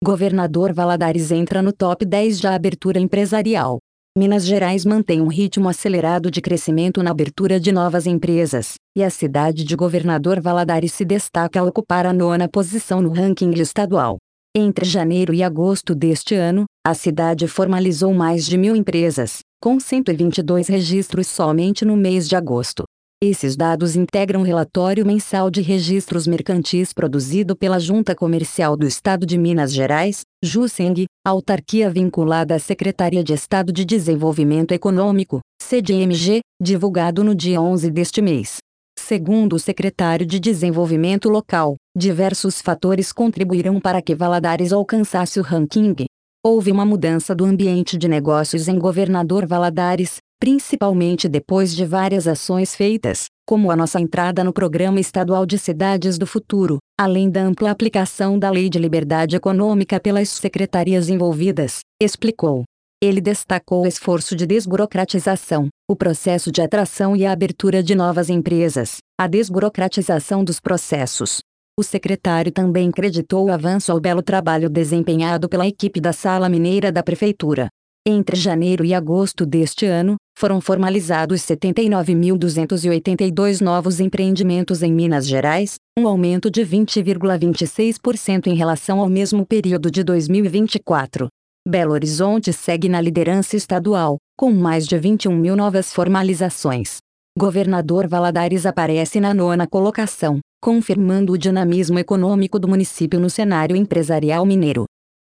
Governador Valadares entra no top 10 da abertura empresarial. Minas Gerais mantém um ritmo acelerado de crescimento na abertura de novas empresas, e a cidade de Governador Valadares se destaca ao ocupar a 9ª posição no ranking estadual. Entre janeiro e agosto deste ano, a cidade formalizou mais de 1.000 empresas, com 122 registros somente no mês de agosto. Esses dados integram o relatório mensal de registros mercantis produzido pela Junta Comercial do Estado de Minas Gerais, JUSENG, autarquia vinculada à Secretaria de Estado de Desenvolvimento Econômico, CDMG, divulgado no dia 11 deste mês. Segundo o secretário de Desenvolvimento Local, diversos fatores contribuíram para que Valadares alcançasse o ranking. Houve uma mudança do ambiente de negócios em Governador Valadares, principalmente depois de várias ações feitas, como a nossa entrada no Programa Estadual de Cidades do Futuro, além da ampla aplicação da Lei de Liberdade Econômica pelas secretarias envolvidas, explicou. Ele destacou o esforço de desburocratização, o processo de atração e a abertura de novas empresas, a desburocratização dos processos. O secretário também creditou o avanço ao belo trabalho desempenhado pela equipe da Sala Mineira da Prefeitura. Entre janeiro e agosto deste ano, foram formalizados 79.282 novos empreendimentos em Minas Gerais, um aumento de 20,26% em relação ao mesmo período de 2024. Belo Horizonte segue na liderança estadual, com mais de 21.000 novas formalizações. Governador Valadares aparece na 9ª colocação, confirmando o dinamismo econômico do município no cenário empresarial mineiro.